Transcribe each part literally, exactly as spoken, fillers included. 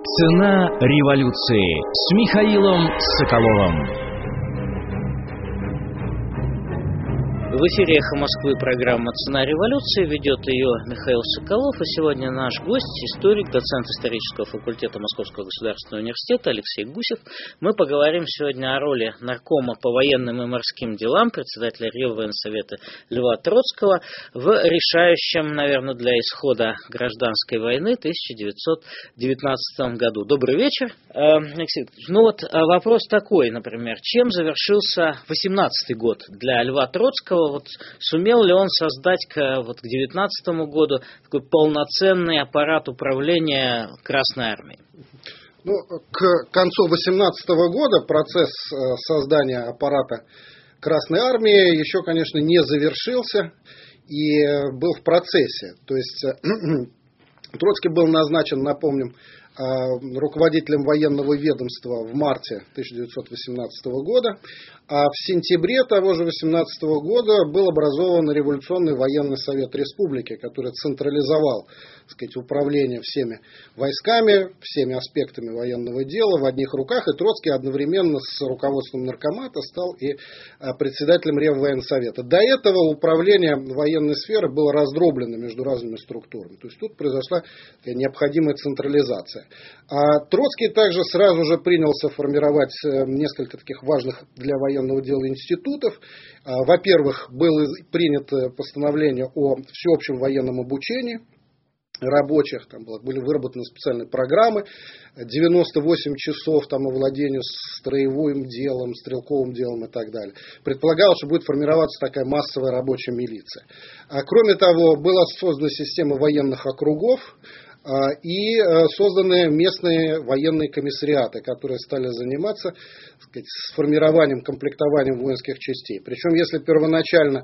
Цена революции с Михаилом Соколовым. В эфире «Эхо Москвы» программа «Цена революции». Ведет ее Михаил Соколов. И сегодня наш гость, историк, доцент исторического факультета Московского государственного университета Алексей Гусев. Мы поговорим сегодня о роли наркома по военным и морским делам, председателя Реввоенсовета Льва Троцкого в решающем, наверное, для исхода гражданской войны тысяча девятьсот девятнадцатом году. Добрый вечер, Алексей. Ну вот вопрос такой, например, чем завершился восемнадцатый год для Льва Троцкого? Вот сумел ли он создать к, вот, к девятнадцатому году такой полноценный аппарат управления Красной Армией? Ну, к концу восемнадцатого года процесс создания аппарата Красной Армии еще, конечно, не завершился и был в процессе. То есть Троцкий был назначен, напомним, руководителем военного ведомства в марте тысяча девятьсот восемнадцатого года, а в сентябре того же восемнадцатого года был образован Революционный военный совет республики, который централизовал, так сказать, управление всеми войсками, всеми аспектами военного дела в одних руках, и Троцкий одновременно с руководством наркомата стал и председателем Реввоенсовета. До этого управление военной сферы было раздроблено между разными структурами, то есть тут произошла необходимая централизация. А Троцкий также сразу же принялся формировать несколько таких важных для военного дела институтов. Во-первых, было принято постановление о всеобщем военном обучении рабочих, там были выработаны специальные программы, девяносто восемь часов там овладению строевым делом, стрелковым делом и так далее. Предполагалось, что будет формироваться такая массовая рабочая милиция. А кроме того, была создана система военных округов, и созданы местные военные комиссариаты, которые стали заниматься, так сказать, с формированием, комплектованием воинских частей. Причем, если первоначально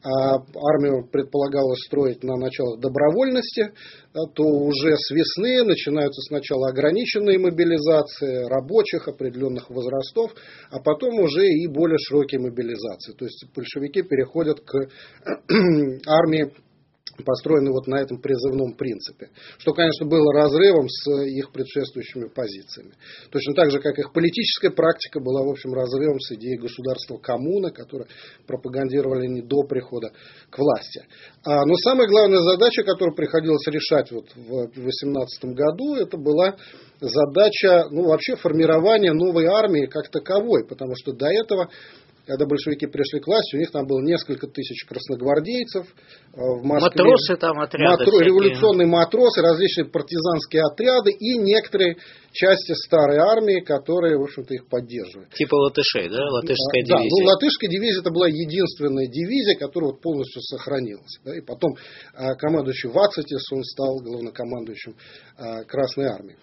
армию предполагалось строить на началах добровольности, то уже с весны начинаются сначала ограниченные мобилизации рабочих определенных возрастов, а потом уже и более широкие мобилизации. То есть большевики переходят к армии, построены вот на этом призывном принципе, что, конечно, было разрывом с их предшествующими позициями. Точно так же, как их политическая практика была, в общем, разрывом с идеей государства коммуны, которое пропагандировали не до прихода к власти. А, но самая главная задача, которую приходилось решать вот в две тысячи восемнадцатом году, это была задача, ну, вообще формирования новой армии как таковой, потому что до этого, когда большевики пришли к власти, у них там было несколько тысяч красногвардейцев в Москве. Матросы там, отряды Матро, революционные матросы, различные партизанские отряды и некоторые части старой армии, которые, в общем-то, их поддерживали. Типа латышей, да? Латышская да, дивизия. Да, ну, латышская дивизия это была единственная дивизия, которая вот полностью сохранилась. Да, и потом командующий Вацитис, он стал главнокомандующим Красной армии.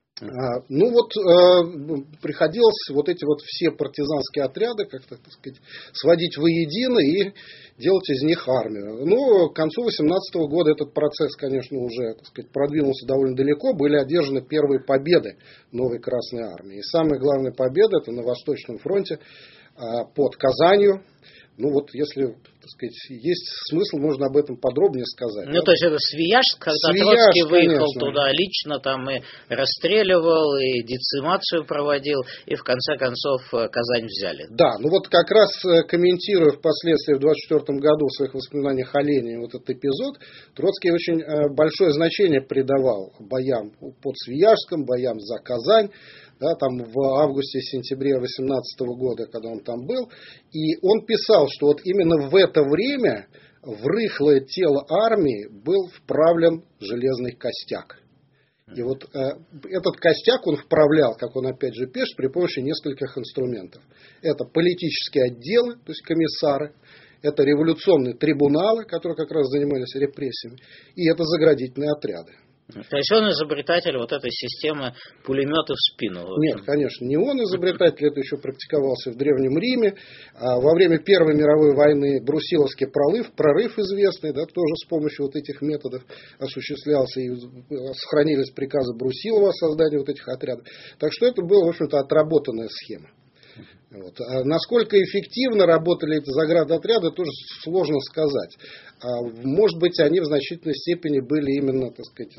А, ну вот э, приходилось вот эти вот все партизанские отряды как-то, так сказать, сводить воедино и делать из них армию. Но к концу восемнадцатого года этот процесс, конечно, уже, так сказать, продвинулся довольно далеко. Были одержаны первые победы новой Красной армии. И самая главная победа — это на Восточном фронте э, под Казанью. Ну вот, если, так сказать, есть смысл, можно об этом подробнее сказать. Ну, да? то есть это Свияжск, когда Свияжск, Троцкий выехал конечно. туда лично, там и расстреливал, и децимацию проводил, и в конце концов Казань взяли. Да, ну вот как раз комментируя впоследствии в двадцать четвёртом году в своих воспоминаниях о Ленине вот этот эпизод, Троцкий очень большое значение придавал боям под Свияжском, боям за Казань. Да, там в августе-сентябре восемнадцатого года, когда он там был, и он писал, что вот именно в это время в рыхлое тело армии был вправлен железный костяк. И вот э, этот костяк он вправлял, как он опять же пишет, при помощи нескольких инструментов. Это политические отделы, то есть комиссары, это революционные трибуналы, которые как раз занимались репрессиями, и это заградительные отряды. То есть он изобретатель вот этой системы пулемета в спину? Нет, конечно, не он изобретатель, это еще практиковался в Древнем Риме. Во время Первой мировой войны Брусиловский прорыв, прорыв известный, да, тоже с помощью вот этих методов осуществлялся, и сохранились приказы Брусилова о создании вот этих отрядов. Так что это была, в общем-то, отработанная схема. Вот. А насколько эффективно работали эти заградотряды, тоже сложно сказать. А, может быть, они в значительной степени были именно, так сказать,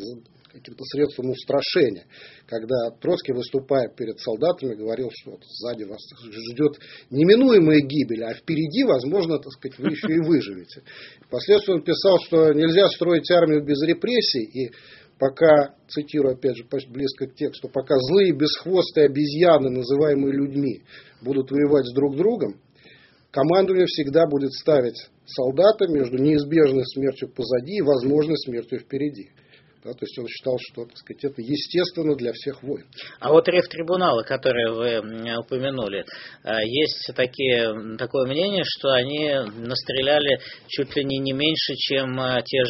каким-то средством устрашения. Когда Троцкий, выступая перед солдатами, говорил, что вот сзади вас ждет неминуемая гибель, а впереди, возможно, так сказать, вы еще и выживете. Впоследствии он писал, что нельзя строить армию без репрессий, и пока, цитирую опять же близко к тексту, пока злые бесхвостые обезьяны, называемые людьми, будут воевать с друг другом, командование всегда будет ставить солдата между неизбежной смертью позади и возможной смертью впереди. Да, то есть он считал, что, так сказать, это естественно для всех войн. А вот рефтрибуналы, которые вы упомянули, есть такие, такое мнение, что они настреляли чуть ли не, не меньше, чем те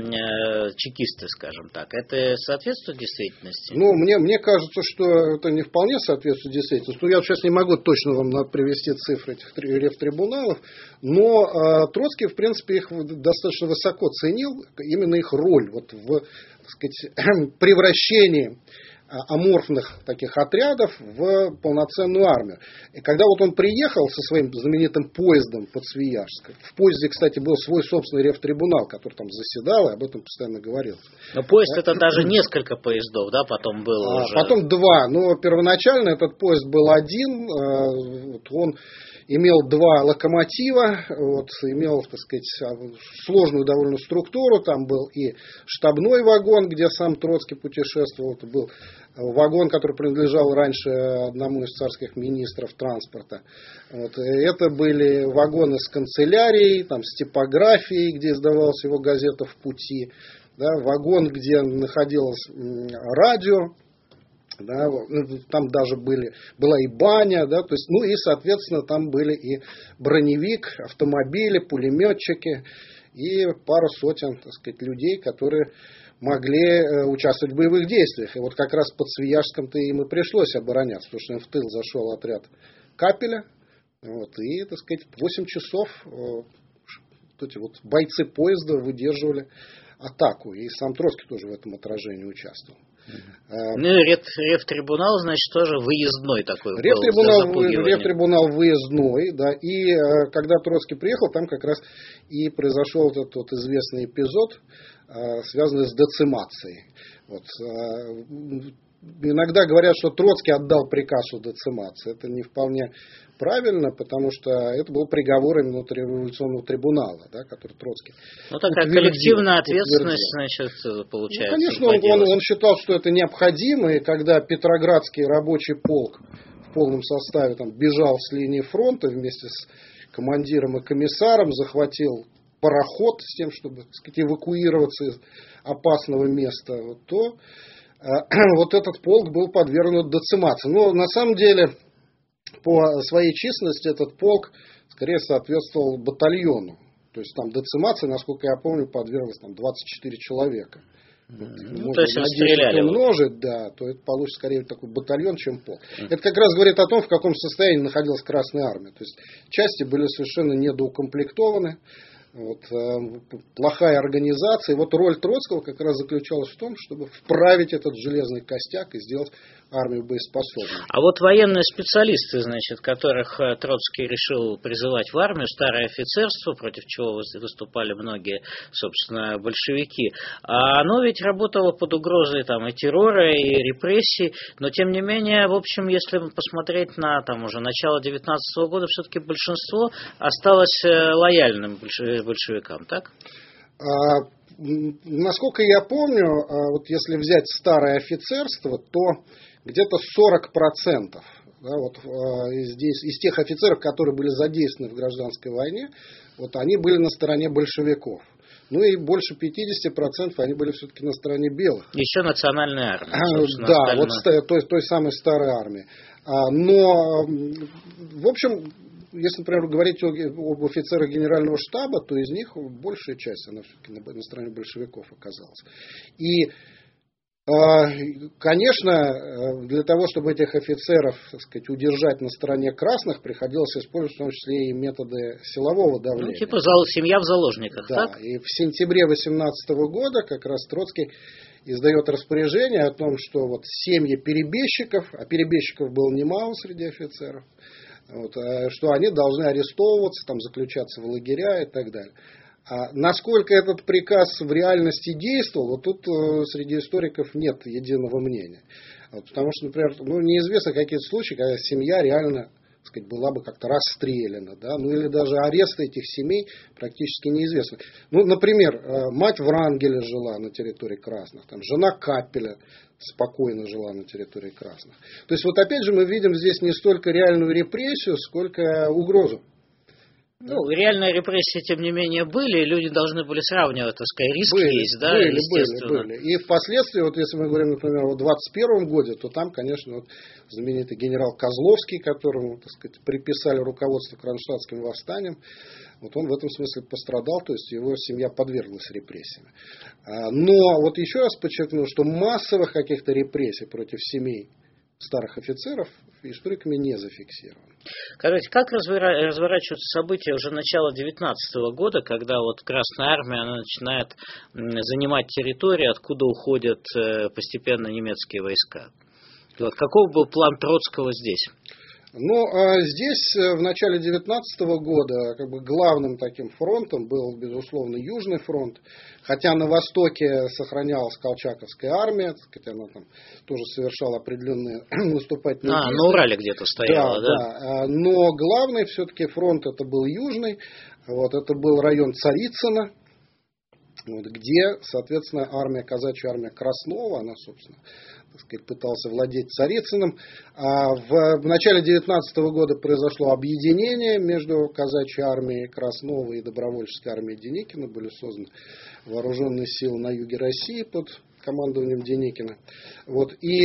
же чекисты, скажем так. Это соответствует действительности? Ну, мне, мне кажется, что это не вполне соответствует действительности. Я сейчас не могу точно вам привести цифры этих рефтрибуналов, но э, Троцкий, в принципе, их достаточно высоко ценил, именно их роль вот в, так сказать, превращении аморфных таких отрядов в полноценную армию. И когда вот он приехал со своим знаменитым поездом под Свияжск, в поезде, кстати, был свой собственный рефтрибунал, который там заседал и об этом постоянно говорил. Но поезд да? Это даже несколько поездов, да, потом было а, уже... Потом два, но первоначально этот поезд был один, вот он имел два локомотива, вот, имел, так сказать, сложную довольно структуру. Там был и штабной вагон, где сам Троцкий путешествовал. Это был вагон, который принадлежал раньше одному из царских министров транспорта. Вот. Это были вагоны с канцелярией, там, с типографией, где издавалась его газета «В пути». Да, вагон, где находилось радио. Да, там даже были, была и баня, да, то есть, ну и, соответственно, там были и броневик, автомобили, пулеметчики и пара сотен, так сказать, людей, которые могли участвовать в боевых действиях. И вот как раз под Свияжском-то им и пришлось обороняться, потому что им в тыл зашел отряд Капеля, вот, и, так сказать, восемь часов вот эти вот бойцы поезда выдерживали атаку, и сам Троцкий тоже в этом отражении участвовал. Ну, рефтрибунал, значит, тоже выездной такой был. Рефтрибунал, рефтрибунал выездной, да, и э, когда Троцкий приехал, там как раз и произошел этот вот известный эпизод, э, связанный с децимацией. Вот, э, иногда говорят, что Троцкий отдал приказ о децимации. Это не вполне правильно, потому что это был приговор именно революционного трибунала, да, который Троцкий Ну, такая утвердил, коллективная ответственность, утвердил. Значит, получается. Ну, конечно, он, он, он считал, что это необходимо, и когда Петроградский рабочий полк в полном составе там, бежал с линии фронта вместе с командиром и комиссаром, захватил пароход с тем, чтобы, так сказать, эвакуироваться из опасного места, то вот этот полк был подвергнут децимации. Но на самом деле, по своей численности, этот полк скорее соответствовал батальону. То есть там децимация, насколько я помню, подверглась там двадцать четыре человека. Ну, можно то есть расстреляли. Умножить, да, то это получится скорее такой батальон, чем полк. Mm. Это как раз говорит о том, в каком состоянии находилась Красная Армия. То есть части были совершенно недоукомплектованы. Вот, э, плохая организация. И вот роль Троцкого как раз заключалась в том, чтобы вправить этот железный костяк и сделать армию боеспособной. А вот военные специалисты, значит, которых Троцкий решил призывать в армию, старое офицерство, против чего выступали многие, собственно, большевики, а оно ведь работало под угрозой там, и террора, и репрессий, но тем не менее, в общем, если посмотреть на там, уже начало девятнадцатого года, все-таки большинство осталось лояльным большевикам, так? А, насколько я помню, вот если взять старое офицерство, то где-то сорок процентов да, вот, здесь, из тех офицеров, которые были задействованы в гражданской войне, вот, они были на стороне большевиков. Ну и больше пятьдесят процентов они были все-таки на стороне белых. Еще национальная армия. А, да, остальное. вот той, той самой старой армии. А, но, в общем, если, например, говорить об офицерах генерального штаба, то из них большая часть, она все-таки на, на стороне большевиков оказалась. И, конечно, для того, чтобы этих офицеров, так сказать, удержать на стороне красных, приходилось использовать в том числе и методы силового давления. Ну, типа зал, семья в заложниках, да, так? И в сентябре восемнадцатого года как раз Троцкий издает распоряжение о том, что вот семьи перебежчиков, а перебежчиков было немало среди офицеров, вот, что они должны арестовываться, там, заключаться в лагеря и так далее. А насколько этот приказ в реальности действовал, вот тут э, среди историков нет единого мнения. Вот, потому что, например, ну, неизвестно какие-то случаи, когда семья реально, так сказать, была бы как-то расстреляна, да, ну или даже аресты этих семей практически неизвестны. Ну, например, э, мать Врангеля жила на территории красных, там, жена Каппеля спокойно жила на территории красных. То есть, вот опять же мы видим здесь не столько реальную репрессию, сколько угрозу. Ну, реальные репрессии, тем не менее, были, и люди должны были сравнивать, так сказать, риск были, есть, да, были, естественно. Были, были. И впоследствии, вот если мы говорим, например, о двадцать первом годе, то там, конечно, вот знаменитый генерал Козловский, которому, так сказать, приписали руководство кронштадтским восстанием, вот он в этом смысле пострадал, то есть его семья подверглась репрессиям. Но вот еще раз подчеркну, что массовых каких-то репрессий против семей старых офицеров историками не зафиксировано. Скажите, как разворачиваются события уже начала девятнадцатого года, когда вот Красная Армия она начинает занимать территории, откуда уходят постепенно немецкие войска? Вот каков был план Троцкого здесь? Ну, а здесь в начале девятнадцатого года как бы главным таким фронтом был, безусловно, Южный фронт, хотя на востоке сохранялась Колчаковская армия, так сказать, она там тоже совершала определенные наступательные а, действия. На Урале где-то стояла, да? Да, да. Но главный все-таки фронт это был Южный, вот, это был район Царицына, вот, где, соответственно, армия, казачья армия Краснова, она, собственно, так сказать, пытался владеть Царицыным. А в, в начале девятнадцатого года произошло объединение между казачьей армией Краснова и добровольческой армией Деникина. Были созданы вооруженные силы на юге России под командованием Деникина. Вот, и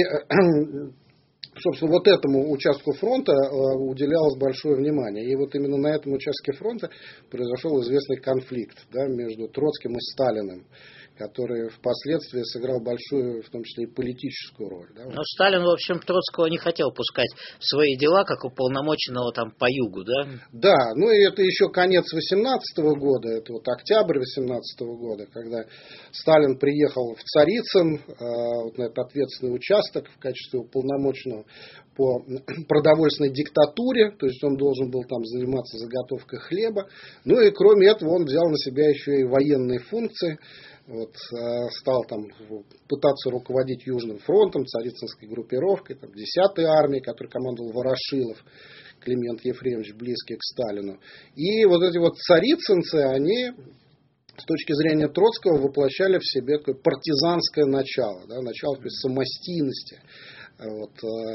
собственно, вот этому участку фронта уделялось большое внимание. И вот именно на этом участке фронта произошел известный конфликт, да, между Троцким и Сталиным, который впоследствии сыграл большую, в том числе и политическую роль. Да. Но Сталин, в общем, Троцкого не хотел пускать в свои дела, как уполномоченного там по югу, да? Да, ну и это еще конец восемнадцатого года, это вот октябрь восемнадцатого года, когда Сталин приехал в Царицын, вот на этот ответственный участок в качестве уполномоченного по продовольственной диктатуре, то есть он должен был там заниматься заготовкой хлеба. Ну и кроме этого он взял на себя еще и военные функции. Вот, стал там пытаться руководить Южным фронтом, Царицынской группировкой, там, десятой армией, которой командовал Ворошилов, Климент Ефремович, близкий к Сталину. И вот эти вот царицынцы, они с точки зрения Троцкого воплощали в себе такое партизанское начало, да, начало самостийности. Вот,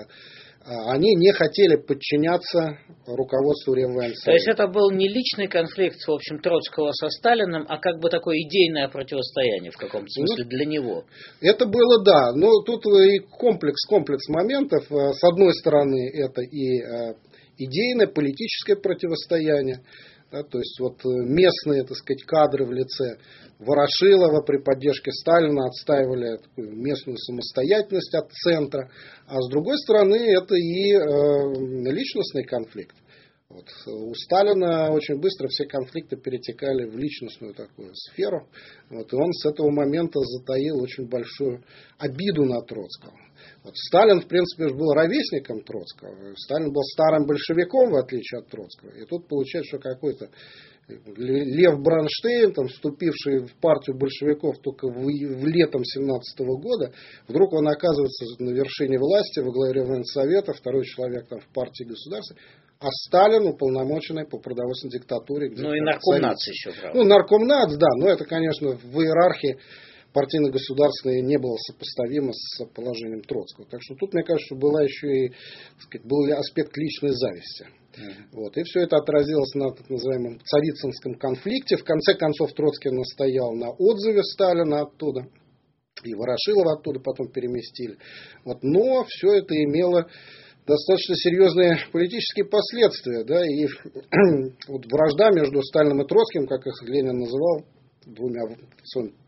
они не хотели подчиняться руководству Реввоенсовета. То есть это был не личный конфликт, в общем, Троцкого со Сталиным, а как бы такое идейное противостояние в каком-то смысле ну, для него. Это было, да. Но тут и комплекс, комплекс моментов. С одной стороны, это и идейное, политическое противостояние. Да, то есть вот местные, так сказать, кадры в лице Ворошилова при поддержке Сталина отстаивали такую местную самостоятельность от центра, а с другой стороны это и э, личностный конфликт. Вот. У Сталина очень быстро все конфликты перетекали в личностную такую сферу, вот, и он с этого момента затаил очень большую обиду на Троцкого. Вот Сталин, в принципе, был ровесником Троцкого. Сталин был старым большевиком, в отличие от Троцкого. И тут получается, что какой-то Лев Бронштейн, там, вступивший в партию большевиков только в, в летом семнадцатого года, вдруг он оказывается на вершине власти во главе Реввоенсовета, второй человек там, в партии государства. А Сталин уполномоченный по продовольственной диктатуре. Ну и наркомнац еще, правда. Ну, наркомнац, да, но это, конечно, в иерархии партийно-государственной не было сопоставимо с положением Троцкого. Так что тут, мне кажется, была еще и, так сказать, был аспект личной зависти. Mm-hmm. Вот. И все это отразилось на так называемом царицынском конфликте. В конце концов, Троцкий настоял на отзыве Сталина оттуда. И Ворошилова оттуда потом переместили. Вот. Но все это имело достаточно серьезные политические последствия. Да? И вот вражда между Сталиным и Троцким, как их Ленин называл, двумя своими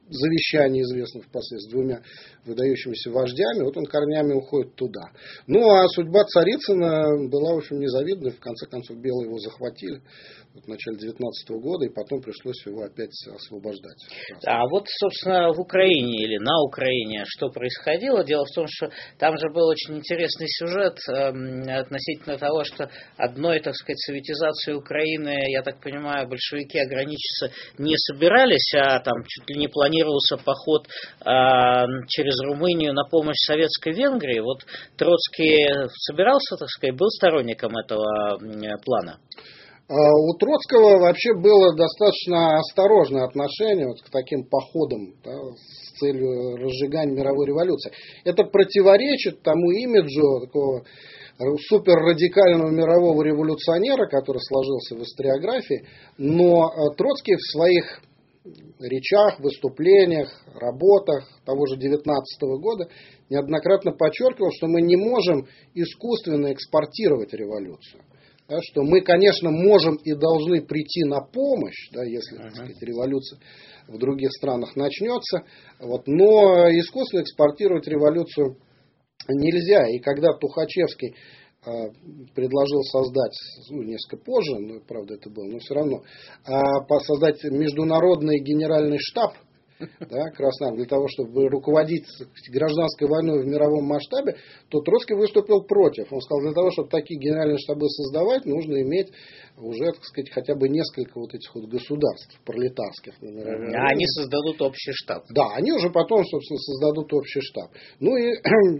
завещание известно впоследствии, двумя выдающимися вождями, вот он корнями уходит туда. Ну, а судьба Царицына была, в общем, незавидной. В конце концов, белые его захватили вот в начале девятнадцатого года, и потом пришлось его опять освобождать. А вот, собственно, в Украине или на Украине что происходило? Дело в том, что там же был очень интересный сюжет э, относительно того, что одной, так сказать, советизацией Украины, я так понимаю, большевики ограничиться не собирались, а там чуть ли не планировался поход э, через Румынию на помощь Советской Венгрии. Вот Троцкий собирался, так сказать, был сторонником этого э, плана? У Троцкого вообще было достаточно осторожное отношение вот к таким походам, да, с целью разжигания мировой революции. Это противоречит тому имиджу такого суперрадикального мирового революционера, который сложился в историографии, но Троцкий в своих речах, выступлениях, работах того же девятнадцатого года неоднократно подчеркивал, что мы не можем искусственно экспортировать революцию. Да, что мы, конечно, можем и должны прийти на помощь, да, если, так сказать, революция в других странах начнется, вот, но искусственно экспортировать революцию нельзя. И когда Тухачевский э, предложил создать, ну, несколько позже, ну, правда это было, но все равно, э, создать международный генеральный штаб, да, Красной Армии, для того, чтобы руководить гражданской войной в мировом масштабе, то Троцкий выступил против. Он сказал, для того, чтобы такие генеральные штабы создавать, нужно иметь уже, так сказать, хотя бы несколько вот этих вот государств пролетарских. А они создадут общий штаб. Да, они уже потом, собственно, создадут общий штаб. Ну и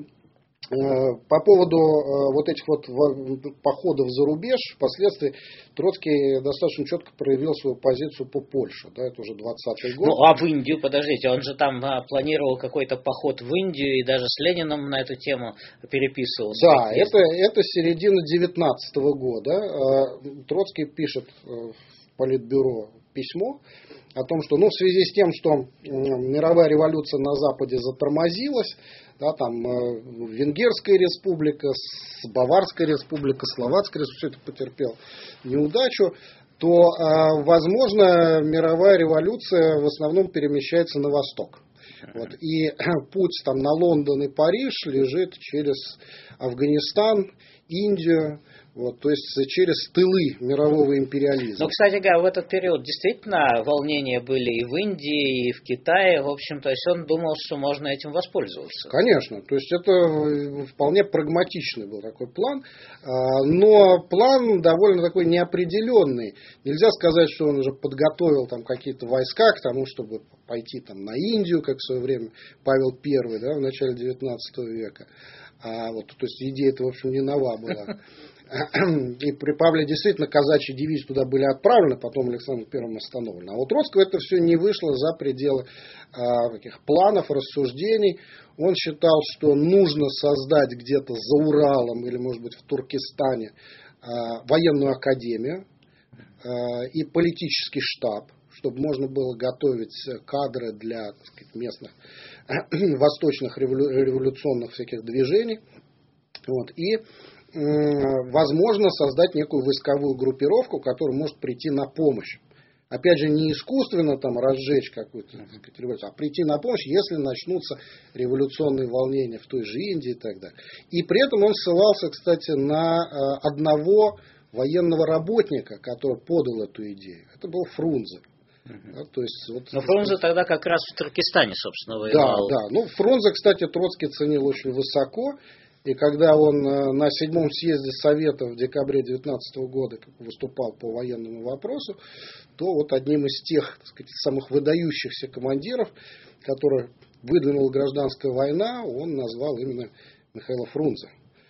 по поводу вот этих вот походов за рубеж, впоследствии Троцкий достаточно четко проявил свою позицию по Польше. Да, это уже двадцатый год. Ну, а в Индию, подождите, он же там а, планировал какой-то поход в Индию и даже с Лениным на эту тему переписывался. Да, это, это середина девятнадцатого года. Троцкий пишет в Политбюро письмо о том, что, ну, в связи с тем, что мировая революция на Западе затормозилась, да, там э, Венгерская республика, Баварская республика, Словацкая республика, все это потерпел неудачу, то, э, возможно, мировая революция в основном перемещается на восток. Вот, и путь там, на Лондон и Париж лежит через Афганистан, Индию, вот, то есть через тылы мирового империализма. Ну, кстати говоря, в этот период действительно волнения были и в Индии, и в Китае, в общем, то есть он думал, что можно этим воспользоваться. Конечно, то есть это вполне прагматичный был такой план, но план довольно такой неопределенный. Нельзя сказать, что он уже подготовил там какие-то войска к тому, чтобы пойти там на Индию, как в свое время Павел Первый, да, в начале девятнадцатого века. А вот, то есть идея-то, в общем, не нова была. И при Павле действительно казачьи дивизии туда были отправлены, потом Александром Первым остановлены. А у Троцкого это все не вышло за пределы а, таких планов, рассуждений. Он считал, что нужно создать где-то за Уралом или, может быть, в Туркестане а, военную академию а, и политический штаб, чтобы можно было готовить кадры для, так сказать, местных восточных революционных всяких движений. Вот, и возможно создать некую войсковую группировку, которая может прийти на помощь. Опять же, не искусственно там разжечь какую-то, так сказать, революцию, а прийти на помощь, если начнутся революционные волнения в той же Индии и так далее. И при этом он ссылался, кстати, на одного военного работника, который подал эту идею. Это был Фрунзе. Uh-huh. Да, то есть, вот, но Фрунзе тогда как раз в Туркестане, собственно, воевал. Да, да. Ну, Фрунзе, кстати, Троцкий ценил очень высоко. И когда он на седьмом съезде Совета в декабре девятнадцатого года выступал по военному вопросу, то вот одним из тех, так сказать, самых выдающихся командиров, которых выдвинула гражданская война, он назвал именно Михаила Фрунзе.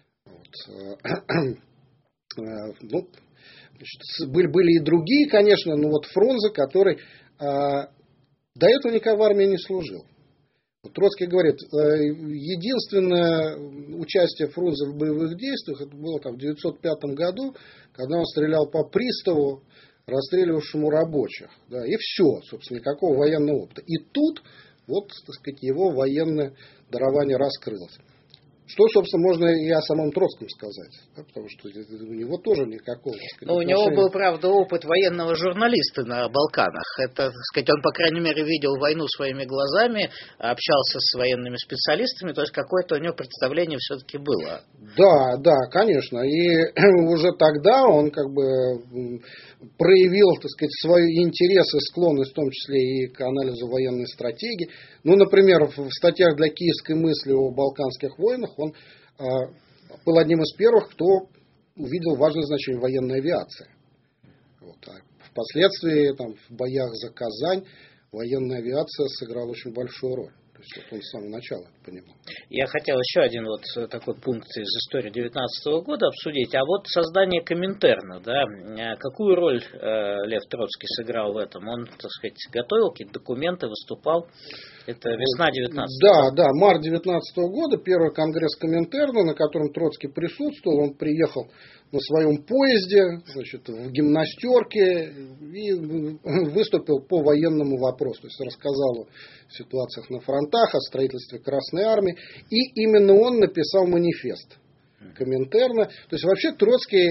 Вот. Ну, значит, были, были и другие, конечно, но вот Фрунзе, который а, до этого никогда в армии не служил. Троцкий говорит, единственное участие Фрунзе в боевых действиях это было там, в девятьсот пятом году, когда он стрелял по приставу, расстреливавшему рабочих. Да, и все, собственно, никакого военного опыта. И тут вот, так сказать, его военное дарование раскрылось. Что, собственно, можно и о самом Троцком сказать, да, потому что у него тоже никакого... Ну, у него был, правда, опыт военного журналиста на Балканах. Это, так сказать, он, по крайней мере, видел войну своими глазами, общался с военными специалистами, то есть какое-то у него представление все-таки было. Да, да, конечно. И уже тогда он как бы проявил, так сказать, свои интересы, склонность, в том числе и к анализу военной стратегии. Ну, например, в статьях для «Киевской мысли» о Балканских войнах он э, был одним из первых, кто увидел важное значение военной авиации. Вот. А впоследствии там, в боях за Казань военная авиация сыграла очень большую роль. То есть вот он с самого начала это понимал. Я хотел еще один вот такой пункт из истории девятнадцатого года обсудить. А вот создание Коминтерна, да, какую роль э, Лев Троцкий сыграл в этом? Он, так сказать, готовил какие-то документы, выступал. Это весна девятнадцатого. Да, да, март девятнадцатого года, первый конгресс Коминтерна, на котором Троцкий присутствовал. Он приехал на своем поезде, значит, в гимнастерке и выступил по военному вопросу. То есть рассказал о ситуациях на фронтах, о строительстве Красной Армии. И именно он написал манифест Коминтерна. То есть вообще Троцкий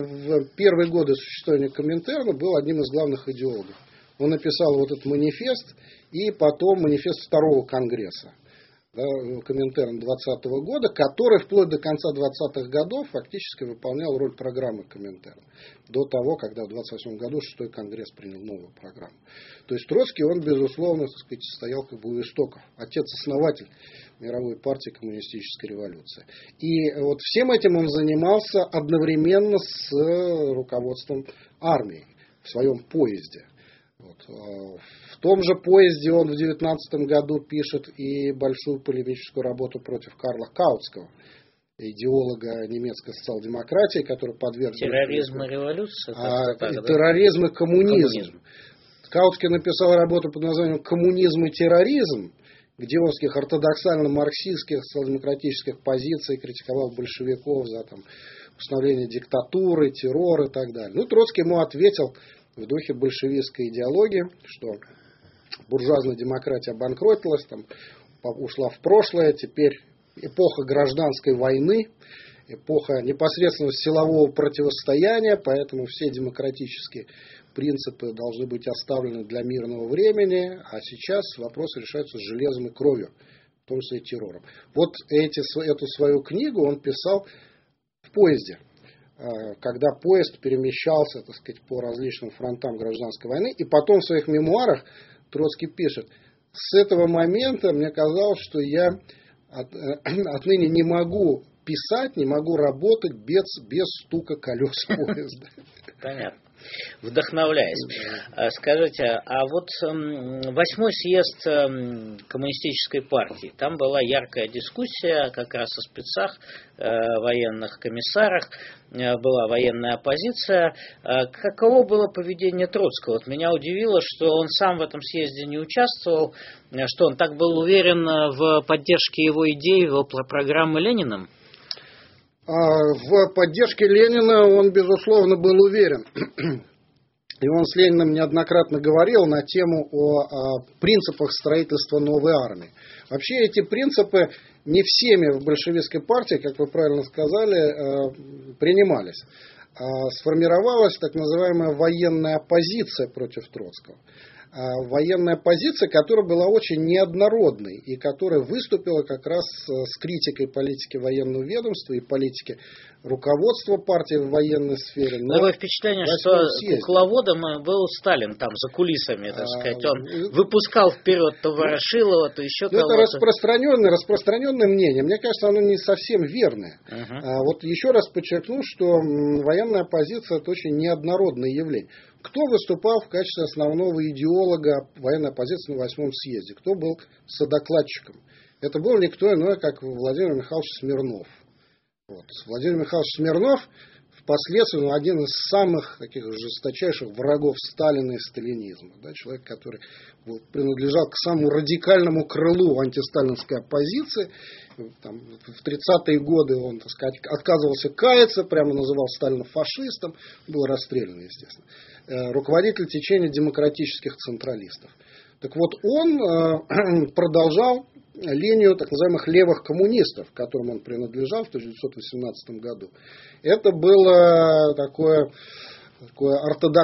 в первые годы существования Коминтерна был одним из главных идеологов. Он написал вот этот манифест и потом манифест второго конгресса, да, Коминтерна двадцатого года, который вплоть до конца двадцатых годов фактически выполнял роль программы Коминтерна. До того, когда в двадцать восьмом году шестой конгресс принял новую программу. То есть Троцкий, он, безусловно, так сказать, стоял как бы у истоков. Отец-основатель мировой партии коммунистической революции. И вот всем этим он занимался одновременно с руководством армии в своем поезде. Вот. В том же поезде он в девятнадцатом году пишет и большую полемическую работу против Карла Каутского, идеолога немецкой социал-демократии, который подверг... Терроризм и революция? А, так, да? Терроризм и коммунизм. коммунизм. Каутский написал работу под названием «Коммунизм и терроризм», где он с таких ортодоксально-марксистских социал-демократических позиций критиковал большевиков за там, установление диктатуры, террор и так далее. Ну, Троцкий ему ответил в духе большевистской идеологии, что буржуазная демократия обанкротилась, там, ушла в прошлое, теперь эпоха гражданской войны, эпоха непосредственно силового противостояния, поэтому все демократические принципы должны быть оставлены для мирного времени, а сейчас вопросы решаются с железом и кровью, в том числе и террором. Вот эти, эту свою книгу он писал в поезде, когда поезд перемещался, так сказать, по различным фронтам гражданской войны. И потом в своих мемуарах Троцкий пишет: с этого момента мне казалось, что я от, отныне не могу писать, не могу работать без, без стука колес поезда. Понятно. Вдохновляясь. Скажите, а вот восьмой съезд коммунистической партии, там была яркая дискуссия как раз о спецах, военных комиссарах, была военная оппозиция. Каково было поведение Троцкого? Вот меня удивило, что он сам в этом съезде не участвовал, что он так был уверен в поддержке его идей, его программы Лениным. В поддержке Ленина он, безусловно, был уверен. И он с Лениным неоднократно говорил на тему о, о принципах строительства новой армии. Вообще эти принципы не всеми в большевистской партии, как вы правильно сказали, принимались. Сформировалась так называемая военная оппозиция против Троцкого. Военная позиция, которая была очень неоднородной и которая выступила как раз с критикой политики военного ведомства и политики руководства партии в военной сфере. Такое впечатление, что кукловодом был Сталин там за кулисами, так сказать. Он выпускал вперед то Ворошилова, то еще ну, кого-то. Это распространенное, распространенное мнение. Мне кажется, оно не совсем верное. Uh-huh. А, вот еще раз подчеркну, что военная оппозиция – это очень неоднородное явление. Кто выступал в качестве основного идеолога военной оппозиции на восьмом съезде? Кто был содокладчиком? Это был никто иной, как Владимир Михайлович Смирнов. Вот. Владимир Михайлович Смирнов впоследствии ну, один из самых таких жесточайших врагов Сталина и сталинизма. Да, человек, который вот, принадлежал к самому радикальному крылу антисталинской оппозиции. Там, в тридцатые годы он, так сказать, отказывался каяться, прямо называл Сталина фашистом, был расстрелян, естественно. Э, руководитель течения демократических централистов. Так вот, он э, продолжал линию так называемых левых коммунистов, к которым он принадлежал в тысяча девятьсот восемнадцатом году. Это было такое, такое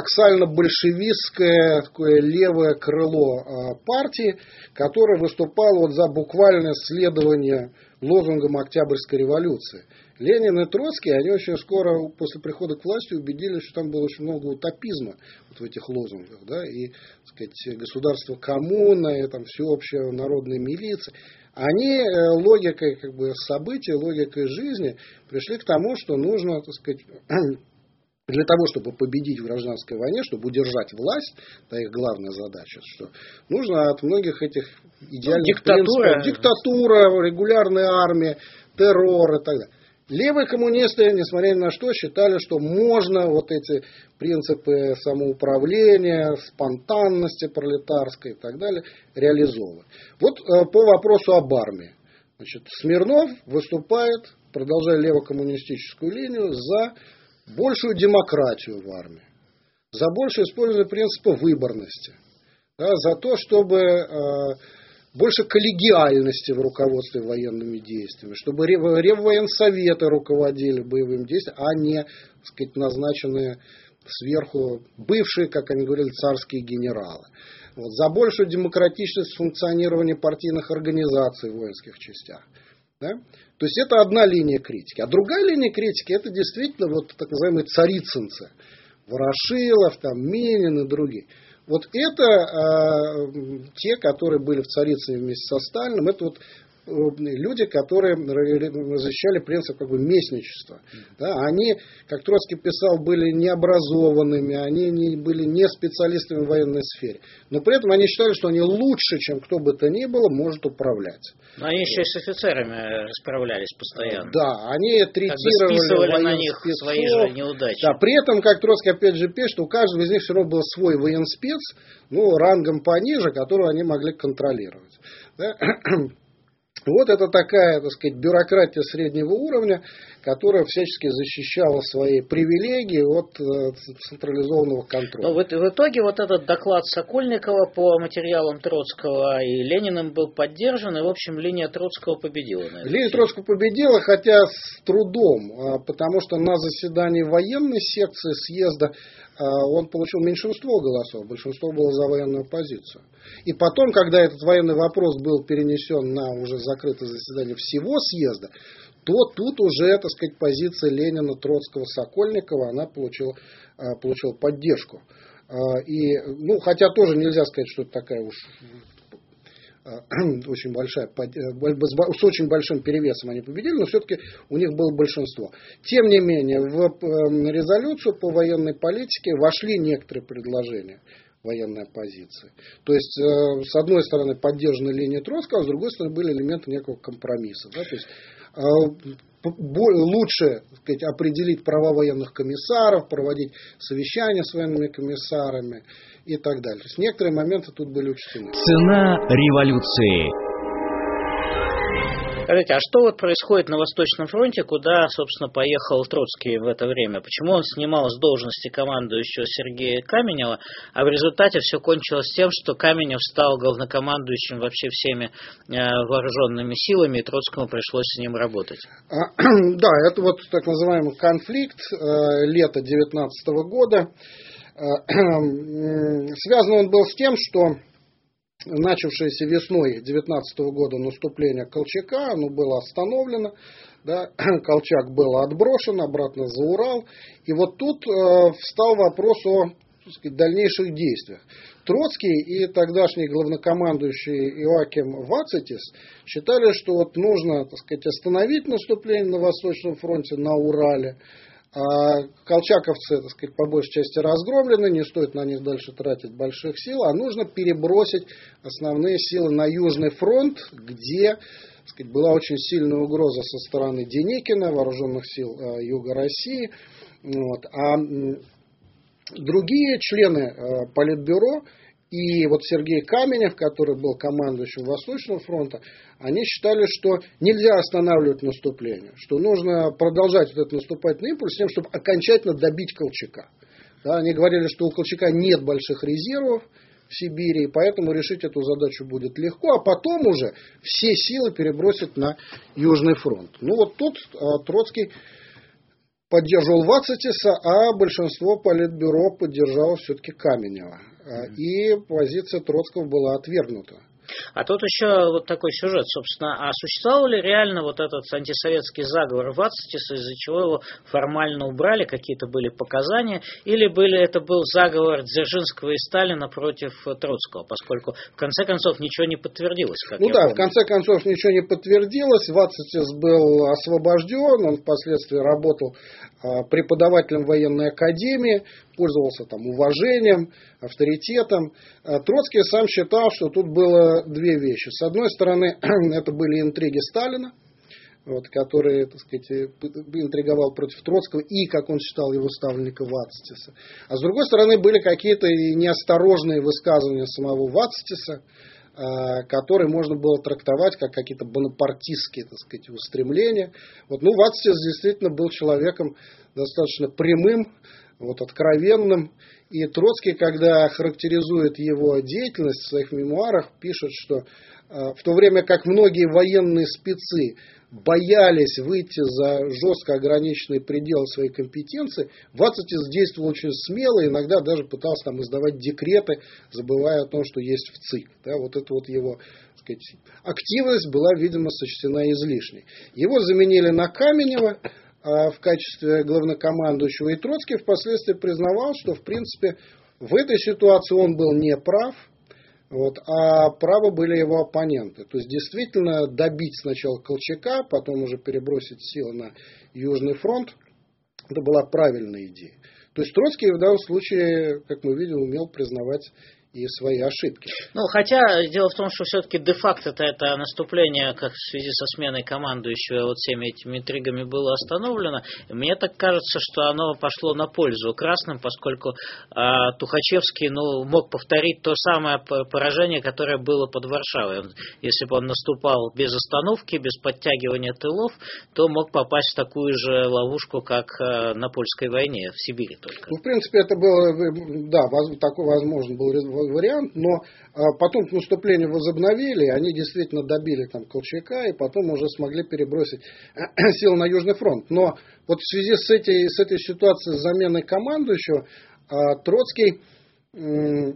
ортодоксально-большевистское такое левое крыло партии, которое выступало вот за буквальное следование лозунгам Октябрьской революции. Ленин и Троцкий, они очень скоро после прихода к власти убедились, что там было очень много утопизма вот в этих лозунгах, да, и, так сказать, государство коммуна, и там всеобщая народная милиция. Они логикой как бы событий, логикой жизни пришли к тому, что нужно, так сказать, для того, чтобы победить в гражданской войне, чтобы удержать власть, да, их главная задача, что нужно от многих этих идеальных ну, диктатура. принципов, диктатура, регулярная армия, террор и так далее. Левые коммунисты, несмотря ни на что, считали, что можно вот эти принципы самоуправления, спонтанности пролетарской и так далее реализовывать. Вот э, по вопросу об армии. Значит, Смирнов выступает, продолжая левокоммунистическую линию, за большую демократию в армии, за большее использование принципа выборности, да, за то, чтобы э, больше коллегиальности в руководстве военными действиями, чтобы реввоенсоветы руководили боевым действием, а не, так сказать, назначенные сверху бывшие, как они говорили, царские генералы. Вот, за большую демократичность функционирования партийных организаций в воинских частях. Да? То есть это одна линия критики. А другая линия критики — это действительно вот так называемые царицынцы. Ворошилов, там, Минин и другие. Вот это э, те, которые были в Царицыне вместе со Сталиным, это вот э, люди, которые защищали принцип как бы местничества. Да? Они, как Троцкий писал, были необразованными, они не, были не специалистами в военной сфере. Но при этом они считали, что они лучше, чем кто бы то ни было, может управлять. Но они еще и с офицерами расправлялись постоянно. Да, они третировали на них спецов, свои же неудачи. Да, при этом, как Троцкий опять же пишет, у каждого из них все равно был свой военспец, ну, рангом пониже, которого они могли контролировать. Да? Вот это такая, так сказать, бюрократия среднего уровня, которая всячески защищала свои привилегии от э, централизованного контроля. Но в, в итоге вот этот доклад Сокольникова по материалам Троцкого и Лениным был поддержан, и, в общем, линия Троцкого победила. Линия Троцкого победила, хотя с трудом, потому что на заседании военной секции съезда он получил меньшинство голосов, большинство было за военную позицию. И потом, когда этот военный вопрос был перенесен на уже закрытое заседание всего съезда, то тут уже, так сказать, позиция Ленина, Троцкого, Сокольникова, она получила, получила поддержку. И, ну, хотя тоже нельзя сказать, что это такая уж очень большая, с очень большим перевесом они победили, но все-таки у них было большинство. Тем не менее, в резолюцию по военной политике вошли некоторые предложения военной оппозиции. То есть, с одной стороны, поддержана линия Троцкого, а с другой стороны, были элементы некого компромисса. Да? То есть, лучше, так сказать, определить права военных комиссаров, проводить совещания с военными комиссарами и так далее. То есть некоторые моменты тут были учтены. Цена революции. Скажите, а что вот происходит на Восточном фронте, куда, собственно, поехал Троцкий в это время? Почему он снимал с должности командующего Сергея Каменева, а в результате все кончилось тем, что Каменев стал главнокомандующим вообще всеми э, вооруженными силами, и Троцкому пришлось с ним работать? Да, это вот так называемый конфликт э, лета девятнадцатого года. Э, связан он был с тем, что начавшееся весной девятнадцатого года наступление Колчака, оно было остановлено, да, Колчак был отброшен обратно за Урал, и вот тут э, встал вопрос о, так сказать, дальнейших действиях. Троцкий и тогдашний главнокомандующий Иоаким Вацитис считали, что вот нужно, так сказать, остановить наступление на Восточном фронте, на Урале. А колчаковцы, так сказать, по большей части разгромлены, не стоит на них дальше тратить больших сил, а нужно перебросить основные силы на Южный фронт, где, так сказать, была очень сильная угроза со стороны Деникина, вооруженных сил э, Юга России. Вот. А м, другие члены э, Политбюро и вот Сергей Каменев, который был командующим Восточного фронта, они считали, что нельзя останавливать наступление, что нужно продолжать вот этот наступательный импульс с тем, чтобы окончательно добить Колчака. Да, они говорили, что у Колчака нет больших резервов, в Сибири, и поэтому решить эту задачу будет легко, а потом уже все силы перебросить на Южный фронт. Ну вот тут Троцкий поддерживал Вацитиса, а большинство политбюро поддержало все-таки Каменева. И позиция Троцкого была отвергнута. А тут еще вот такой сюжет, собственно, а существовал ли реально вот этот антисоветский заговор Вацитиса, из-за чего его формально убрали, какие-то были показания, или были, это был заговор Дзержинского и Сталина против Троцкого, поскольку в конце концов ничего не подтвердилось, как Ну я да, помню. в конце концов ничего не подтвердилось, Вацитис был освобожден, он впоследствии работал преподавателем военной академии, пользовался там уважением, авторитетом. Троцкий сам считал, что тут было две вещи. С одной стороны, это были интриги Сталина, вот, который, так сказать, интриговал против Троцкого и, как он считал, его ставленника Вацитиса. А с другой стороны, были какие-то неосторожные высказывания самого Вацитиса, которые можно было трактовать как какие-то бонапартистские, так сказать, устремления. Вот, ну, Вацитис действительно был человеком достаточно прямым, вот, откровенным. И Троцкий, когда характеризует его деятельность в своих мемуарах, пишет, что э, в то время как многие военные спецы боялись выйти за жестко ограниченные пределы своей компетенции, Вацитис действовал очень смело, иногда даже пытался там издавать декреты, забывая о том, что есть в ЦИК. Да, вот эта вот его, так сказать, активность была, видимо, сочтена излишней. Его заменили на Каменева в качестве главнокомандующего, и Троцкий впоследствии признавал, что в принципе в этой ситуации он был не прав, вот, а правы были его оппоненты. То есть действительно добить сначала Колчака, потом уже перебросить силы на Южный фронт, это была правильная идея. То есть Троцкий в данном случае, как мы видим, умел признавать и свои ошибки. Ну, хотя дело в том, что все-таки де-факто это наступление, как в связи со сменой командующего вот всеми этими интригами было остановлено. И мне так кажется, что оно пошло на пользу красным, поскольку э, Тухачевский ну, мог повторить то самое поражение, которое было под Варшавой. Если бы он наступал без остановки, без подтягивания тылов, то мог попасть в такую же ловушку, как э, на Польской войне, в Сибири только. Ну, в принципе, это было, да, такой возможен был вариант, но а, потом к наступлению возобновили, они действительно добили там Колчака, и потом уже смогли перебросить силы на Южный фронт. Но вот в связи с этой, с этой ситуацией с заменой командующего, а, Троцкий м,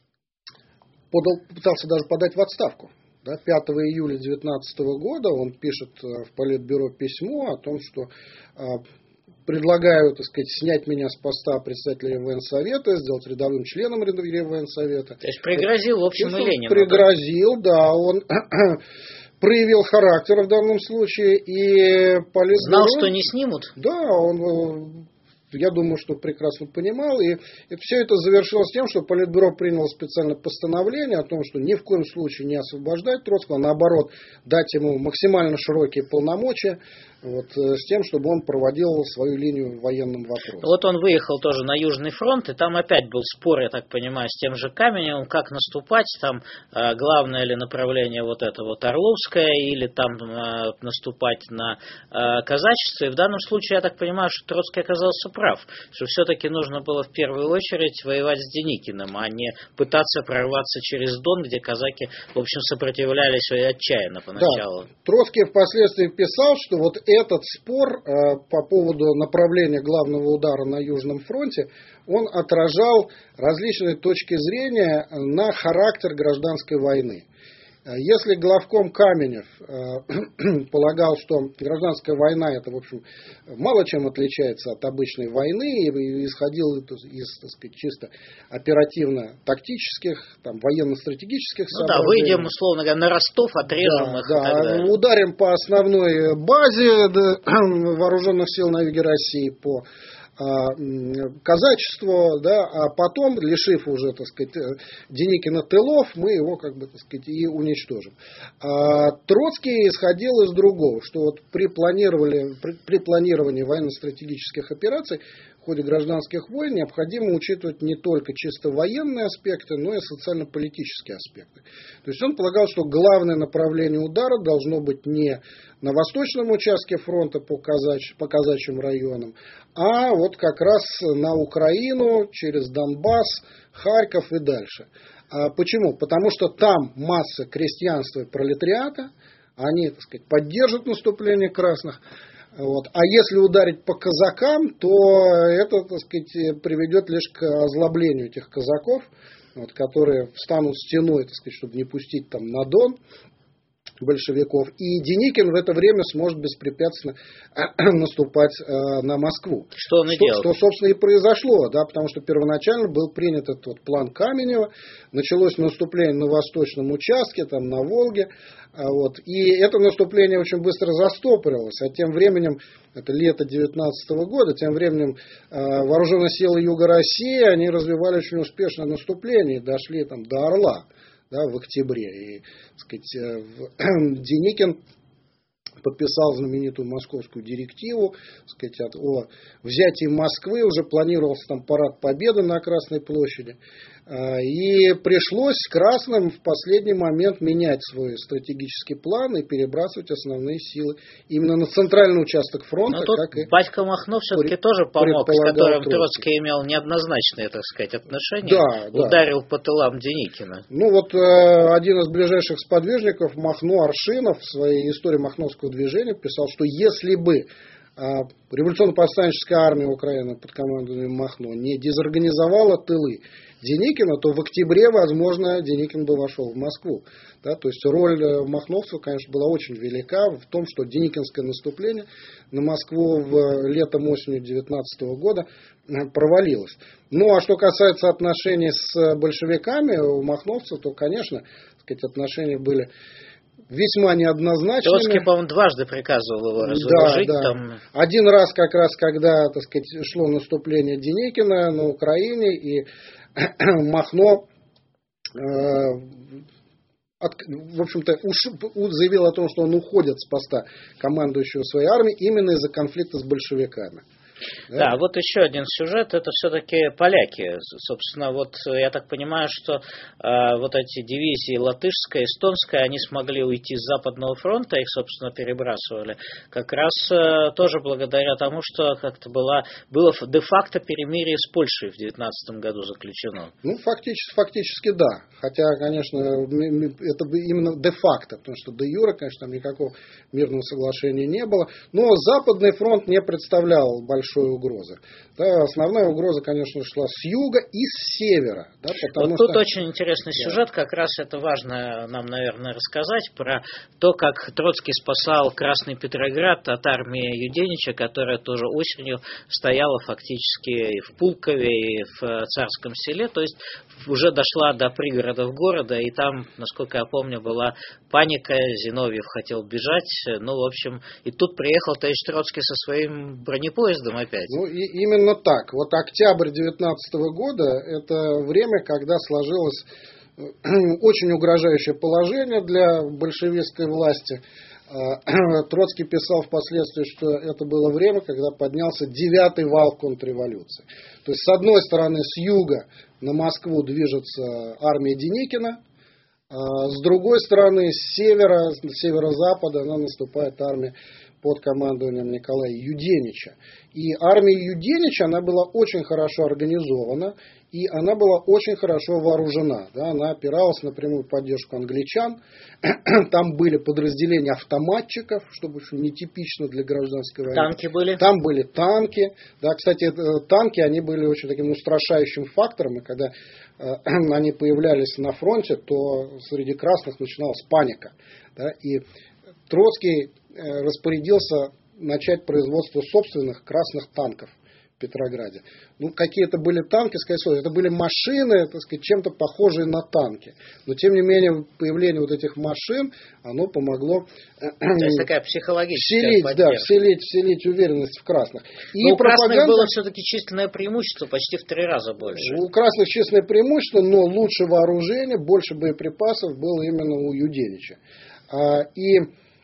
подал, пытался даже подать в отставку. Да, пятого июля две тысячи девятнадцатого года он пишет в Политбюро письмо о том, что а, предлагаю, так сказать, снять меня с поста председателя Реввоенсовета, сделать рядовым членом Реввоенсовета. То есть пригрозил, в общем, и Ленину. Пригрозил, да, он проявил характер в данном случае. И Политбюро... Знал, что не снимут? Да, он... Я думаю, что прекрасно понимал. И, и все это завершилось тем, что Политбюро приняло специальное постановление о том, что ни в коем случае не освобождать Троцкого, а наоборот, дать ему максимально широкие полномочия, вот, с тем, чтобы он проводил свою линию в военном вопросе. Вот он выехал тоже на Южный фронт, и там опять был спор, я так понимаю, с тем же Каменевым, как наступать, там э, главное ли направление вот это вот Орловское, или там э, наступать на э, казачество. И в данном случае, я так понимаю, что Троцкий оказался прав, что все-таки нужно было в первую очередь воевать с Деникиным, а не пытаться прорваться через Дон, где казаки, в общем, сопротивлялись отчаянно поначалу. Да. Троцкий впоследствии писал, что вот этот спор э, по поводу направления главного удара на Южном фронте, он отражал различные точки зрения на характер гражданской войны. Если главком Каменев э, полагал, что гражданская война это, в общем, мало чем отличается от обычной войны, и исходил из, так сказать, чисто оперативно-тактических, там, военно-стратегических ну соображений. Да, выйдем, условно говоря, на Ростов, отрежем да, их. Да, и так далее. Ударим по основной базе да, вооруженных сил на юге России, по казачество, да, а потом, лишив уже, так сказать, Деникина тылов, мы его, как бы, так сказать, и уничтожим. А Троцкий исходил из другого, что вот при планировании, при, при планировании военно-стратегических операций в ходе гражданских войн необходимо учитывать не только чисто военные аспекты, но и социально-политические аспекты. То есть он полагал, что главное направление удара должно быть не на восточном участке фронта по, казач, по казачьим районам, а вот как раз на Украину, через Донбасс, Харьков и дальше. Почему? Потому что там масса крестьянства и пролетариата, они, так сказать, поддержат наступление красных. Вот. А если ударить по казакам, то это, так сказать, приведет лишь к озлоблению этих казаков, вот, которые встанут стеной, так сказать, чтобы не пустить там на Дон большевиков. И Деникин в это время сможет беспрепятственно наступать э, на Москву. Что он и что, делал. Что, собственно, и произошло, да, потому что первоначально был принят этот вот план Каменева, началось наступление на восточном участке, там на Волге, а, вот, и это наступление очень быстро застопорилось, а тем временем, это лето девятнадцатого года, тем временем э, вооруженные силы Юга России, они развивали очень успешное наступление и дошли там до Орла. Да, в октябре. И, так сказать, Деникин подписал знаменитую московскую директиву, так сказать, о взятии Москвы, уже планировался там парад Победы на Красной площади. И пришлось красным в последний момент менять свой стратегический план и перебрасывать основные силы именно на центральный участок фронта. Но тут как и батька Махно все-таки тоже помог, с которым Троцкий. Троцкий имел неоднозначные, так сказать, отношения. Да, ударил да. по тылам Деникина. Ну вот э, один из ближайших сподвижников, Махно Аршинов, в своей истории Махновского движения писал, что если бы э, революционно-повстанческая армия Украины под командованием Махно не дезорганизовала тылы Деникина, то в октябре, возможно, Деникин бы вошел в Москву. Да, то есть роль махновцев, конечно, была очень велика в том, что деникинское наступление на Москву в летом-осенью девятнадцатого года провалилось. Ну, а что касается отношений с большевиками у махновцев, то, конечно, так сказать, отношения были весьма неоднозначными. Троцкий, по-моему, дважды приказывал его разоружить. Да, да. Там... Один раз как раз, когда, так сказать, шло наступление Деникина на Украине, и Махно э, от, в общем-то, уш, заявил о том, что он уходит с поста командующего своей армией именно из-за конфликта с большевиками. Да, да, вот еще один сюжет, это все-таки поляки. Собственно, вот я так понимаю, что э, вот эти дивизии латышская, эстонская, они смогли уйти с Западного фронта, их, собственно, перебрасывали. Как раз э, тоже благодаря тому, что как-то была, было де-факто перемирие с Польшей в девятнадцатом году заключено. Ну, фактически, фактически да. Хотя, конечно, это именно де-факто, потому что де-юре, конечно, там никакого мирного соглашения не было. Но Западный фронт не представлял большой угрозы. Да, основная угроза, конечно, шла с юга и с севера. Да, вот что... тут очень интересный сюжет, как раз это важно нам, наверное, рассказать про то, как Троцкий спасал Красный Петроград от армии Юденича, которая тоже осенью стояла фактически и в Пулкове, и в Царском Селе, то есть уже дошла до пригородов города, и там, насколько я помню, была паника, Зиновьев хотел бежать, ну, в общем, и тут приехал товарищ Троцкий со своим бронепоездом опять. Ну, и именно так. Вот октябрь девятнадцатого года – это время, когда сложилось очень угрожающее положение для большевистской власти. Троцкий писал впоследствии, что это было время, когда поднялся девятый вал контрреволюции. То есть, с одной стороны, с юга на Москву движется армия Деникина, а с другой стороны, с севера, с северо-запада она наступает армия под командованием Николая Юденича. И армия Юденича, она была очень хорошо организована, и она была очень хорошо вооружена. Да, она опиралась на прямую поддержку англичан. Там были подразделения автоматчиков, что, в общем, нетипично для гражданской войны. Танки были? Там были танки. Да, кстати, танки, они были очень таким устрашающим фактором, и когда э, они появлялись на фронте, то среди красных начиналась паника. Да, и Троцкий распорядился начать производство собственных красных танков в Петрограде. Ну, какие это были танки, сказать сложно. Это были машины, так сказать, чем-то похожие на танки. Но, тем не менее, появление вот этих машин, оно помогло То есть такая психологическая вселить, поддержка. да, вселить, вселить уверенность в красных. И но у пропаганда... красных было все-таки численное преимущество почти в три раза больше. У красных численное преимущество, но лучше вооружение, больше боеприпасов было именно у Юденича. И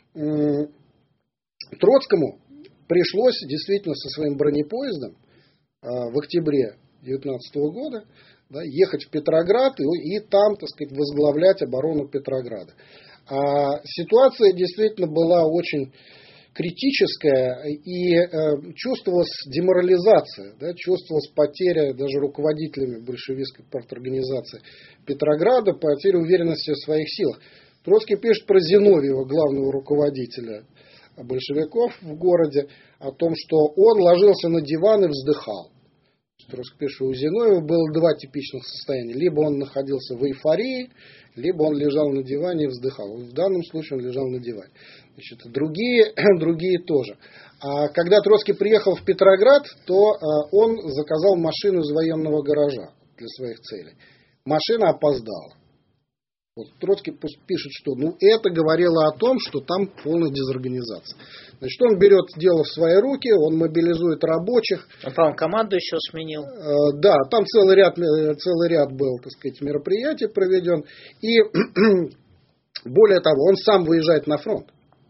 Троцкому пришлось действительно со своим бронепоездом в октябре девятнадцатого года, да, ехать в Петроград и, и там, так сказать, возглавлять оборону Петрограда. А ситуация действительно была очень критическая, и э, чувствовалась деморализация, да, чувствовалась потеря даже руководителями большевистской парторганизации Петрограда, потеря уверенности в своих силах. Троцкий пишет про Зиновьева, главного руководителя большевиков в городе, о том, что он ложился на диван и вздыхал. Троцкий пишет, что у Зиновьева было два типичных состояния. Либо он находился в эйфории, либо он лежал на диване и вздыхал. В данном случае он лежал на диване. Значит, другие, другие тоже. А когда Троцкий приехал в Петроград, то он заказал машину из военного гаража для своих целей. Машина опоздала. Вот Троцкий пишет, что ну, это говорило о том, что там полная дезорганизация. Значит, он берет дело в свои руки, он мобилизует рабочих. Он, по-моему, команду еще сменил. Э, да, там целый ряд, целый ряд был, так сказать, мероприятий проведен. И более того, он сам выезжает на фронт.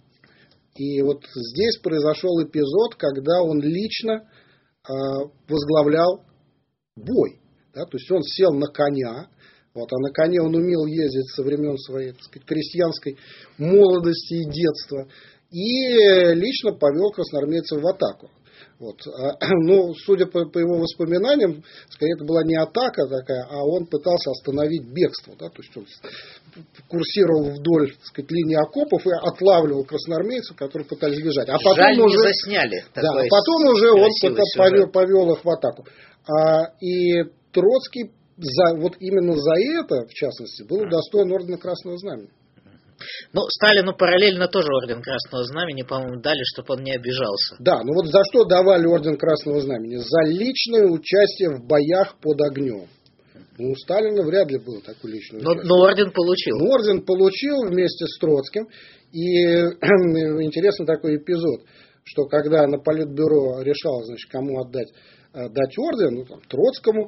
И вот здесь произошел эпизод, когда он лично э, возглавлял бой. Да, то есть он сел на коня. Вот, а на коне он умел ездить со времен своей, так сказать, крестьянской молодости и детства. И лично повел красноармейцев в атаку. Вот. Ну, судя по, по его воспоминаниям, скорее это была не атака такая, а он пытался остановить бегство. Да? То есть он курсировал вдоль, так сказать, линии окопов и отлавливал красноармейцев, которые пытались бежать. А потом Жаль, уже, не засняли. Да, а потом уже он повел, повел их в атаку. А, и Троцкий За, вот именно за это, в частности, был удостоен ордена Красного Знамени. Ну, Сталину параллельно тоже орден Красного Знамени, по-моему, дали, чтобы он не обижался. Да, ну вот за что давали орден Красного Знамени? За личное участие в боях под огнем. Ну, у Сталина вряд ли было такое личное но, участие. Но орден получил. Но орден получил вместе с Троцким. И интересный такой эпизод, что когда на Политбюро решал, значит, кому отдать дать орден, ну, там, Троцкому,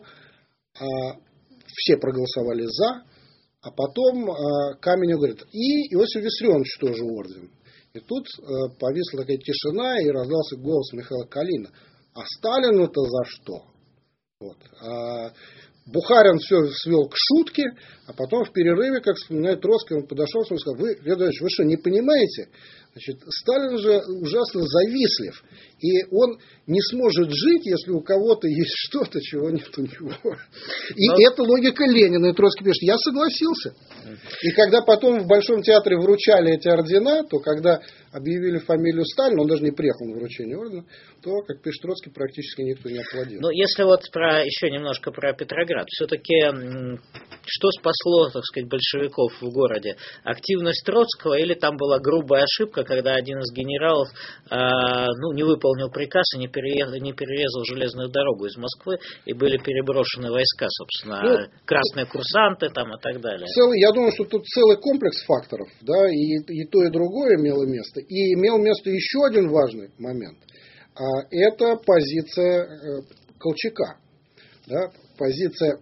все проголосовали за, а потом Каменев говорит, и Иосиф Виссарионович тоже орден. И тут повисла такая тишина, и раздался голос Михаила Калина. А Сталину-то за что? Вот. А Бухарин все свел к шутке, а потом в перерыве, как вспоминает Троцкий, он подошел и сказал, вы, Леонид Ильич, вы что, не понимаете? Значит, Сталин же ужасно завистлив, и он не сможет жить, если у кого-то есть что-то, чего нет у него. И Но... это логика Ленина. И Троцкий пишет, я согласился. И когда потом в Большом театре вручали эти ордена, то когда объявили фамилию Сталина, он даже не приехал на вручение ордена, то, как пишет Троцкий, практически никто не аплодировал. Ну, если вот про, еще немножко про Петроград, все-таки что спасло, так сказать, большевиков в городе? Активность Троцкого или там была грубая ошибка, когда один из генералов э, ну, не выполнил приказ и не перерезал, не перерезал железную дорогу из Москвы, и были переброшены войска, собственно, ну, красные курсанты там и так далее. Целый, я думаю, что тут целый комплекс факторов, да, и, и то, и другое имело место. И имел место еще один важный момент. А, это позиция э, Колчака. Да, позиция,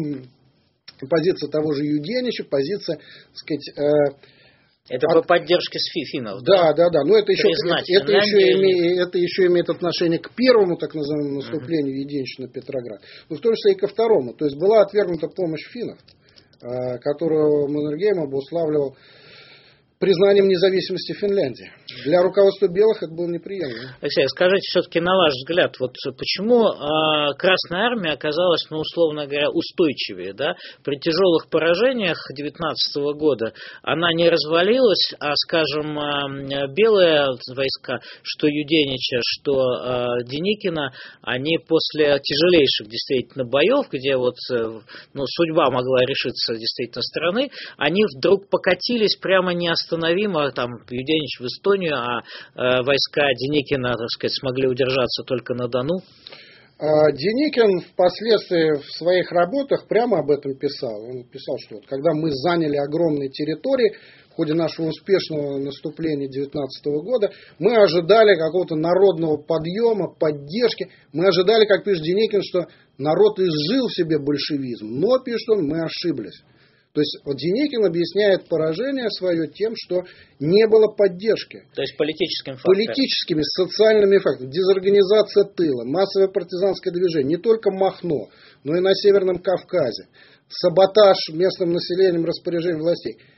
позиция того же Юденича, позиция, так сказать... Э, это по поддержке финнов, да? Да, да, да. Но это еще, это, это, еще имеет, это еще имеет отношение к первому, так называемому, наступлению Юденича на Петроград. Но в том числе и ко второму. То есть была отвергнута помощь финнов, которую Маннергейм обуславливал признанием независимости Финляндии. Для руководства белых это было неприемлемо. Алексей, скажите, все-таки на ваш взгляд, вот почему э, Красная Армия оказалась, ну, условно говоря, устойчивее, да? При тяжелых поражениях девятнадцатого года она не развалилась, а, скажем, э, белые войска, что Юденича, что э, Деникина, они после тяжелейших действительно боев, где вот, э, ну, судьба могла решиться действительно страны, они вдруг покатились прямо неостановимо. Остановимо, там, Юденич в Эстонию, а э, войска Деникина, так сказать, смогли удержаться только на Дону? Деникин впоследствии в своих работах прямо об этом писал. Он писал, что вот, когда мы заняли огромные территории в ходе нашего успешного наступления девятнадцатого года, мы ожидали какого-то народного подъема, поддержки. Мы ожидали, как пишет Деникин, что народ изжил в себе большевизм. Но, пишет он, мы ошиблись. То есть вот Деникин объясняет поражение свое тем, что не было поддержки. То есть политическим фактором. Политическими, социальными факторами. Дезорганизация тыла, массовое партизанское движение. Не только Махно, но и на Северном Кавказе. Саботаж местным населением, распоряжением властей.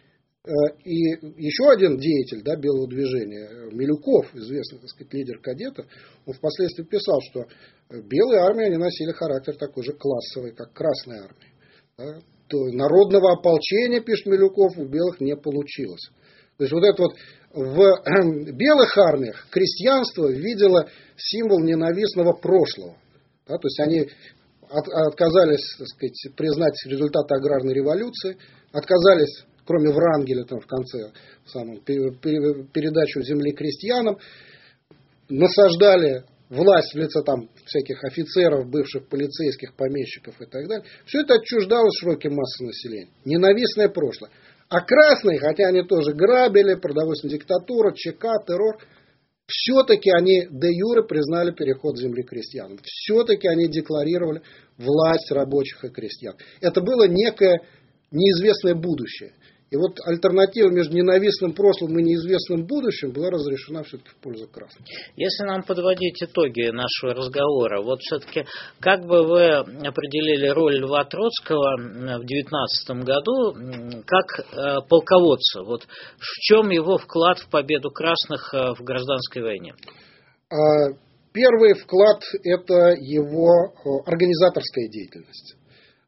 И еще один деятель, да, белого движения, Милюков, известный, так сказать, лидер кадетов, он впоследствии писал, что белые армии, они носили характер такой же классовый, как Красная армия. Да. То народного ополчения, пишет Милюков, у белых не получилось. То есть вот это вот в белых армиях крестьянство видело символ ненавистного прошлого. Да, то есть они от, отказались, так сказать, признать результаты аграрной революции, отказались, кроме Врангеля там в конце, в самом, передачу земли крестьянам, насаждали власть в лице там всяких офицеров, бывших полицейских, помещиков и так далее. Все это отчуждалось широким массам населения. Ненавистное прошлое. А красные, хотя они тоже грабили, продовольственная диктатура, ЧК, террор, все-таки они де юре признали переход земли крестьянам. Все-таки они декларировали власть рабочих и крестьян. Это было некое неизвестное будущее. И вот альтернатива между ненавистным прошлым и неизвестным будущим была разрешена все-таки в пользу красных. Если нам подводить итоги нашего разговора, вот все-таки как бы вы определили роль Льва Троцкого в девятнадцатом году как полководца? Вот в чем его вклад в победу красных в гражданской войне? Первый вклад – это его организаторская деятельность.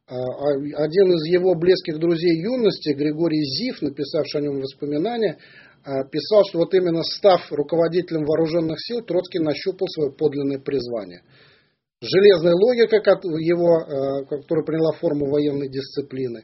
Один из его близких друзей юности, Григорий Зив, написавший о нем воспоминания, писал, что вот именно став руководителем вооруженных сил, Троцкий нащупал свое подлинное призвание. Железная логика его, которая приняла форму военной дисциплины,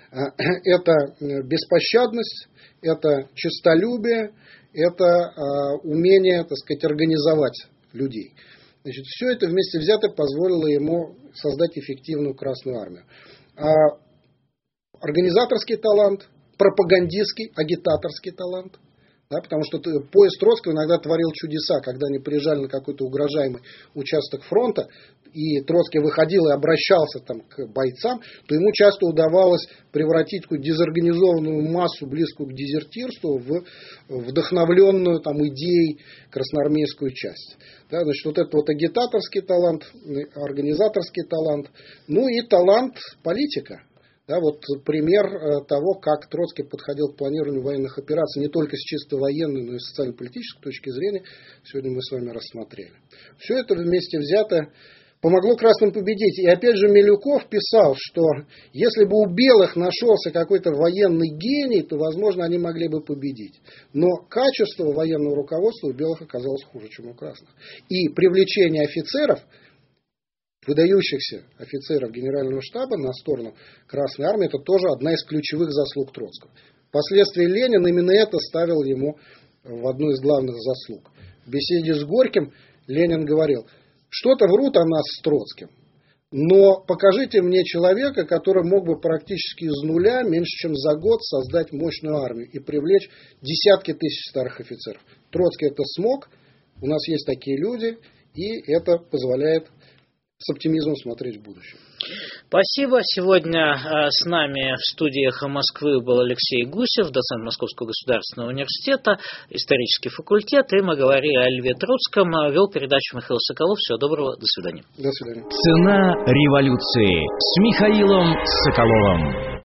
это беспощадность, это честолюбие, это умение, так сказать, организовать людей. Значит, все это вместе взятое позволило ему создать эффективную Красную армию. А организаторский талант, пропагандистский, агитаторский талант. Да, потому что поезд Троцкого иногда творил чудеса, когда они приезжали на какой-то угрожаемый участок фронта, и Троцкий выходил и обращался там к бойцам, то ему часто удавалось превратить такую дезорганизованную массу, близкую к дезертирству, в вдохновленную там, идеей красноармейскую часть. Да, значит, вот это вот агитаторский талант, организаторский талант, ну и талант политика. Да, вот пример того, как Троцкий подходил к планированию военных операций не только с чисто военной, но и с социально-политической точки зрения, сегодня мы с вами рассмотрели. Все это вместе взято помогло красным победить. И опять же Милюков писал, что если бы у белых нашелся какой-то военный гений, то, возможно, они могли бы победить. Но качество военного руководства у белых оказалось хуже, чем у красных. И привлечение офицеров, выдающихся офицеров Генерального штаба на сторону Красной армии, это тоже одна из ключевых заслуг Троцкого. Впоследствии Ленин именно это ставил ему в одну из главных заслуг. В беседе с Горьким Ленин говорил: что-то врут о нас с Троцким, но покажите мне человека, который мог бы практически из нуля, меньше чем за год, создать мощную армию и привлечь десятки тысяч старых офицеров. Троцкий это смог, у нас есть такие люди, и это позволяет с оптимизмом смотреть в будущее. Спасибо. Сегодня э, с нами в студии «Эхо Москвы» был Алексей Гусев, доцент Московского государственного университета, исторический факультет, и мы говорили о Льве Троцком. Вел передачу Михаил Соколов. Всего доброго. До свидания. До свидания. Цена революции с Михаилом Соколовым.